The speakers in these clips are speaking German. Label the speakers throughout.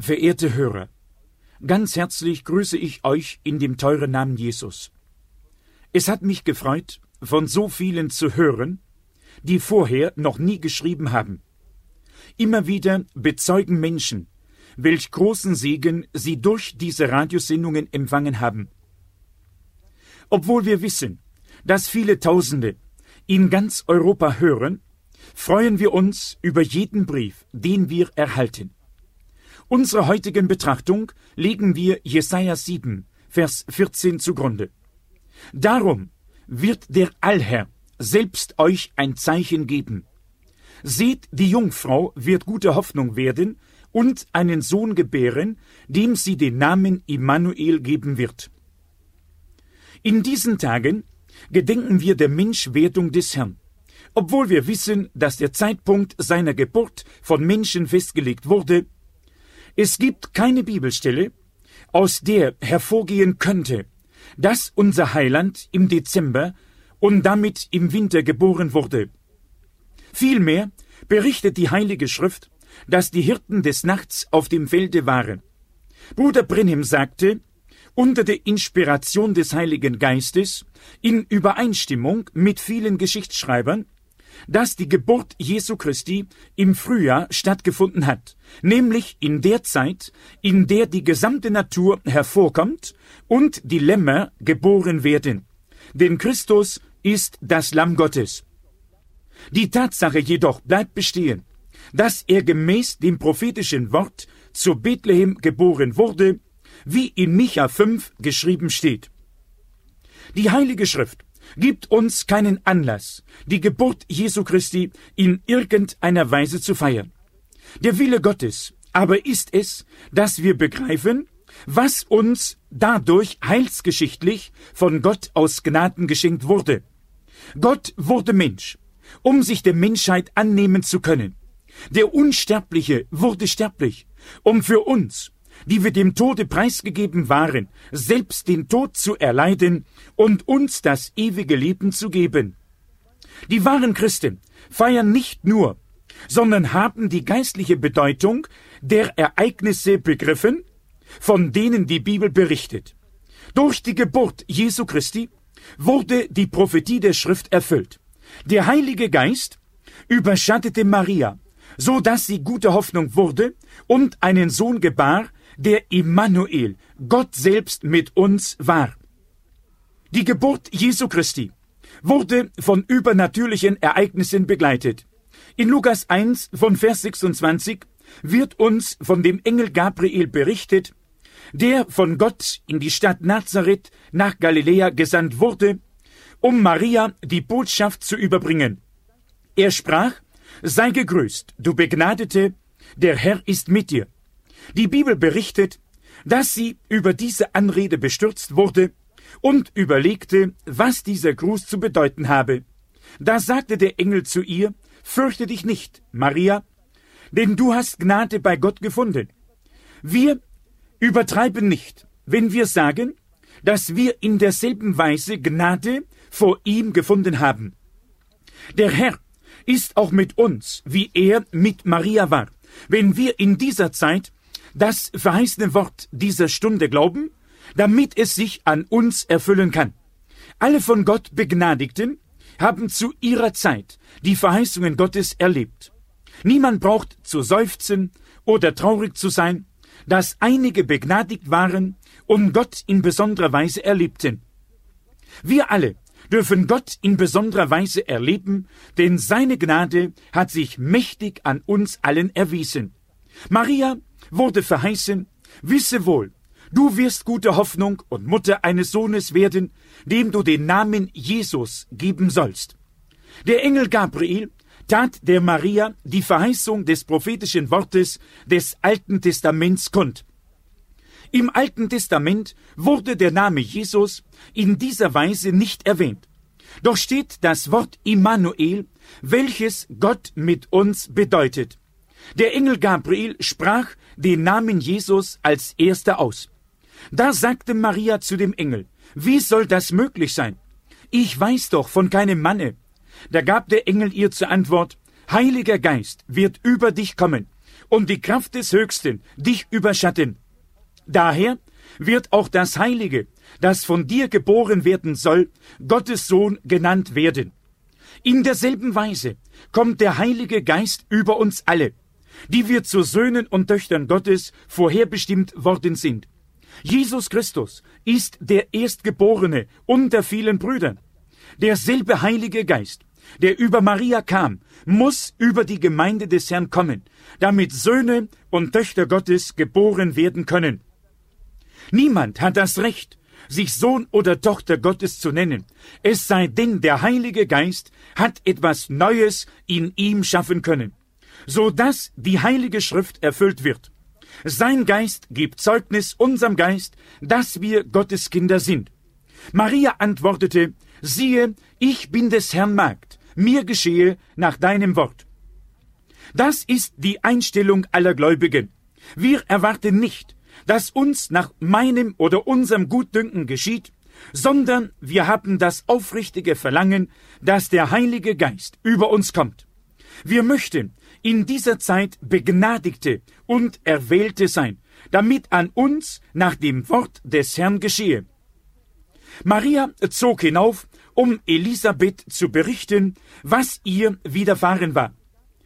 Speaker 1: Verehrte Hörer, ganz herzlich grüße ich euch in dem teuren Namen Jesus. Es hat mich gefreut, von so vielen zu hören, die vorher noch nie geschrieben haben. Immer wieder bezeugen Menschen, welch großen Segen sie durch diese Radiosendungen empfangen haben. Obwohl wir wissen, dass viele Tausende in ganz Europa hören, freuen wir uns über jeden Brief, den wir erhalten. Unserer heutigen Betrachtung legen wir Jesaja 7, Vers 14 zugrunde. Darum wird der Allherr selbst euch ein Zeichen geben. Seht, die Jungfrau wird gute Hoffnung werden und einen Sohn gebären, dem sie den Namen Immanuel geben wird. In diesen Tagen gedenken wir der Menschwerdung des Herrn. Obwohl wir wissen, dass der Zeitpunkt seiner Geburt von Menschen festgelegt wurde, es gibt keine Bibelstelle, aus der hervorgehen könnte, dass unser Heiland im Dezember und damit im Winter geboren wurde. Vielmehr berichtet die Heilige Schrift, dass die Hirten des Nachts auf dem Felde waren. Bruder Branham sagte, unter der Inspiration des Heiligen Geistes, in Übereinstimmung mit vielen Geschichtsschreibern, dass die Geburt Jesu Christi im Frühjahr stattgefunden hat, nämlich in der Zeit, in der die gesamte Natur hervorkommt und die Lämmer geboren werden. Denn Christus ist das Lamm Gottes. Die Tatsache jedoch bleibt bestehen, dass er gemäß dem prophetischen Wort zu Bethlehem geboren wurde, wie in Micha 5 geschrieben steht. Die Heilige Schrift gibt uns keinen Anlass, die Geburt Jesu Christi in irgendeiner Weise zu feiern. Der Wille Gottes aber ist es, dass wir begreifen, was uns dadurch heilsgeschichtlich von Gott aus Gnaden geschenkt wurde. Gott wurde Mensch, um sich der Menschheit annehmen zu können. Der Unsterbliche wurde sterblich, um für uns, die wir dem Tode preisgegeben waren, selbst den Tod zu erleiden und uns das ewige Leben zu geben. Die wahren Christen feiern nicht nur, sondern haben die geistliche Bedeutung der Ereignisse begriffen, von denen die Bibel berichtet. Durch die Geburt Jesu Christi wurde die Prophetie der Schrift erfüllt. Der Heilige Geist überschattete Maria, so dass sie gute Hoffnung wurde und einen Sohn gebar, der Immanuel, Gott selbst mit uns war. Die Geburt Jesu Christi wurde von übernatürlichen Ereignissen begleitet. In Lukas 1 von Vers 26 wird uns von dem Engel Gabriel berichtet, der von Gott in die Stadt Nazareth nach Galiläa gesandt wurde, um Maria die Botschaft zu überbringen. Er sprach: Sei gegrüßt, du Begnadete, der Herr ist mit dir. Die Bibel berichtet, dass sie über diese Anrede bestürzt wurde und überlegte, was dieser Gruß zu bedeuten habe. Da sagte der Engel zu ihr: Fürchte dich nicht, Maria, denn du hast Gnade bei Gott gefunden. Wir übertreiben nicht, wenn wir sagen, dass wir in derselben Weise Gnade vor ihm gefunden haben. Der Herr ist auch mit uns, wie er mit Maria war, wenn wir in dieser Zeit das verheißene Wort dieser Stunde glauben, damit es sich an uns erfüllen kann. Alle von Gott Begnadigten haben zu ihrer Zeit die Verheißungen Gottes erlebt. Niemand braucht zu seufzen oder traurig zu sein, dass einige begnadigt waren und Gott in besonderer Weise erlebten. Wir alle dürfen Gott in besonderer Weise erleben, denn seine Gnade hat sich mächtig an uns allen erwiesen. Maria wurde verheißen: Wisse wohl, du wirst gute Hoffnung und Mutter eines Sohnes werden, dem du den Namen Jesus geben sollst. Der Engel Gabriel tat der Maria die Verheißung des prophetischen Wortes des Alten Testaments kund. Im Alten Testament wurde der Name Jesus in dieser Weise nicht erwähnt. Doch steht das Wort Immanuel, welches Gott mit uns bedeutet. Der Engel Gabriel sprach den Namen Jesus als erster aus. Da sagte Maria zu dem Engel: Wie soll das möglich sein? Ich weiß doch von keinem Manne. Da gab der Engel ihr zur Antwort: Heiliger Geist wird über dich kommen und die Kraft des Höchsten dich überschatten. Daher wird auch das Heilige, das von dir geboren werden soll, Gottes Sohn genannt werden. In derselben Weise kommt der Heilige Geist über uns alle, die wir zu Söhnen und Töchtern Gottes vorherbestimmt worden sind. Jesus Christus ist der Erstgeborene unter vielen Brüdern. Derselbe Heilige Geist, der über Maria kam, muss über die Gemeinde des Herrn kommen, damit Söhne und Töchter Gottes geboren werden können. Niemand hat das Recht, sich Sohn oder Tochter Gottes zu nennen, es sei denn, der Heilige Geist hat etwas Neues in ihm schaffen können, so dass die Heilige Schrift erfüllt wird. Sein Geist gibt Zeugnis unserem Geist, dass wir Gottes Kinder sind. Maria antwortete, siehe, ich bin des Herrn Magd, mir geschehe nach deinem Wort. Das ist die Einstellung aller Gläubigen. Wir erwarten nicht, dass uns nach meinem oder unserem Gutdünken geschieht, sondern wir haben das aufrichtige Verlangen, dass der Heilige Geist über uns kommt. Wir möchten in dieser Zeit Begnadigte und Erwählte sein, damit an uns nach dem Wort des Herrn geschehe. Maria zog hinauf, um Elisabeth zu berichten, was ihr widerfahren war.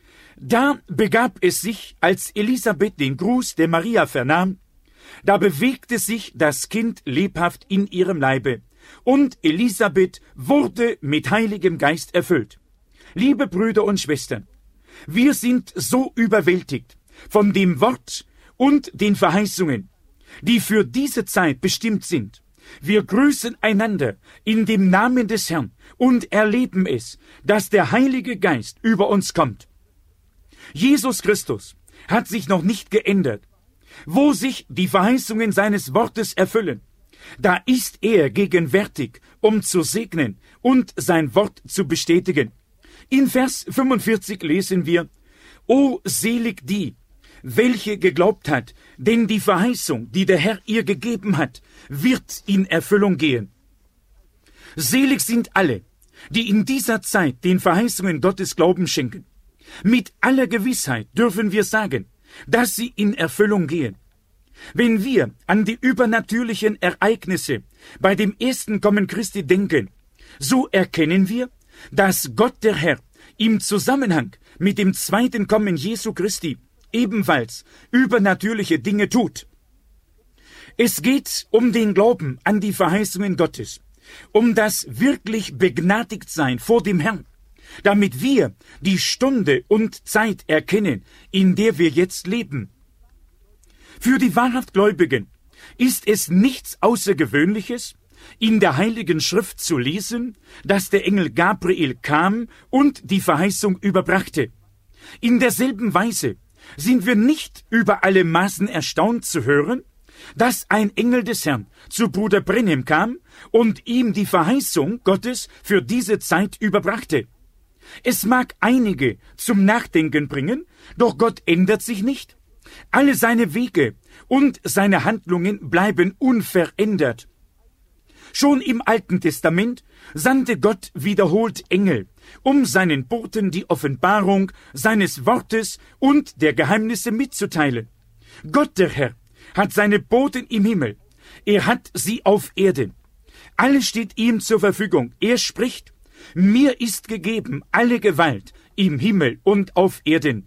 Speaker 1: Da begab es sich, als Elisabeth den Gruß der Maria vernahm, da bewegte sich das Kind lebhaft in ihrem Leibe, und Elisabeth wurde mit Heiligem Geist erfüllt. Liebe Brüder und Schwestern, wir sind so überwältigt von dem Wort und den Verheißungen, die für diese Zeit bestimmt sind. Wir grüßen einander in dem Namen des Herrn und erleben es, dass der Heilige Geist über uns kommt. Jesus Christus hat sich noch nicht geändert. Wo sich die Verheißungen seines Wortes erfüllen, da ist er gegenwärtig, um zu segnen und sein Wort zu bestätigen. In Vers 45 lesen wir, O selig die, welche geglaubt hat, denn die Verheißung, die der Herr ihr gegeben hat, wird in Erfüllung gehen. Selig sind alle, die in dieser Zeit den Verheißungen Gottes Glauben schenken. Mit aller Gewissheit dürfen wir sagen, dass sie in Erfüllung gehen. Wenn wir an die übernatürlichen Ereignisse bei dem ersten Kommen Christi denken, so erkennen wir, dass Gott der Herr im Zusammenhang mit dem zweiten Kommen Jesu Christi ebenfalls übernatürliche Dinge tut. Es geht um den Glauben an die Verheißungen Gottes, um das wirklich Begnadigtsein vor dem Herrn, damit wir die Stunde und Zeit erkennen, in der wir jetzt leben. Für die wahrhaft Gläubigen ist es nichts Außergewöhnliches, in der Heiligen Schrift zu lesen, dass der Engel Gabriel kam und die Verheißung überbrachte. In derselben Weise sind wir nicht über alle Maßen erstaunt zu hören, dass ein Engel des Herrn zu Bruder Brenhem kam und ihm die Verheißung Gottes für diese Zeit überbrachte. Es mag einige zum Nachdenken bringen, doch Gott ändert sich nicht. Alle seine Wege und seine Handlungen bleiben unverändert. Schon im Alten Testament sandte Gott wiederholt Engel, um seinen Boten die Offenbarung seines Wortes und der Geheimnisse mitzuteilen. Gott der Herr hat seine Boten im Himmel, er hat sie auf Erden. Alles steht ihm zur Verfügung. Er spricht, mir ist gegeben alle Gewalt im Himmel und auf Erden.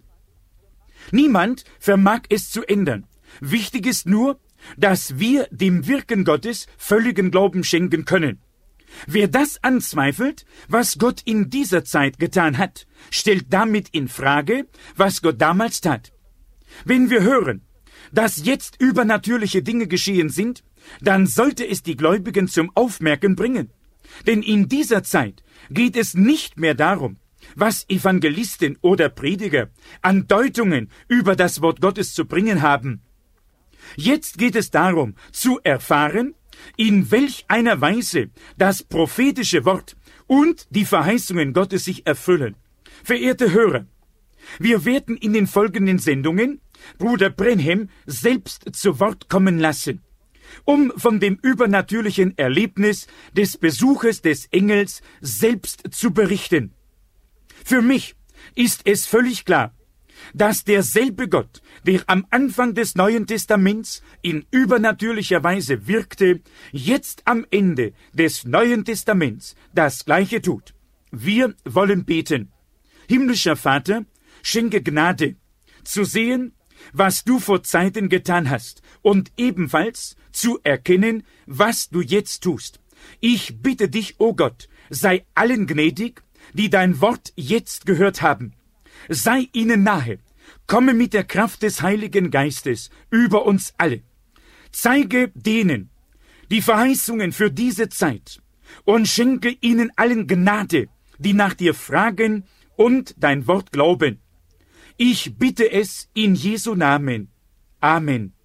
Speaker 1: Niemand vermag es zu ändern. Wichtig ist nur, dass wir dem Wirken Gottes völligen Glauben schenken können. Wer das anzweifelt, was Gott in dieser Zeit getan hat, stellt damit in Frage, was Gott damals tat. Wenn wir hören, dass jetzt übernatürliche Dinge geschehen sind, dann sollte es die Gläubigen zum Aufmerken bringen. Denn in dieser Zeit geht es nicht mehr darum, was Evangelisten oder Prediger an Deutungen über das Wort Gottes zu bringen haben. Jetzt geht es darum, zu erfahren, in welch einer Weise das prophetische Wort und die Verheißungen Gottes sich erfüllen. Verehrte Hörer, wir werden in den folgenden Sendungen Bruder Brenhem selbst zu Wort kommen lassen, um von dem übernatürlichen Erlebnis des Besuches des Engels selbst zu berichten. Für mich ist es völlig klar, dass derselbe Gott, der am Anfang des Neuen Testaments in übernatürlicher Weise wirkte, jetzt am Ende des Neuen Testaments das Gleiche tut. Wir wollen beten. Himmlischer Vater, schenke Gnade, zu sehen, was du vor Zeiten getan hast, und ebenfalls zu erkennen, was du jetzt tust. Ich bitte dich, o Gott, sei allen gnädig, die dein Wort jetzt gehört haben. Sei ihnen nahe, komme mit der Kraft des Heiligen Geistes über uns alle. Zeige denen die Verheißungen für diese Zeit und schenke ihnen allen Gnade, die nach dir fragen und dein Wort glauben. Ich bitte es in Jesu Namen. Amen.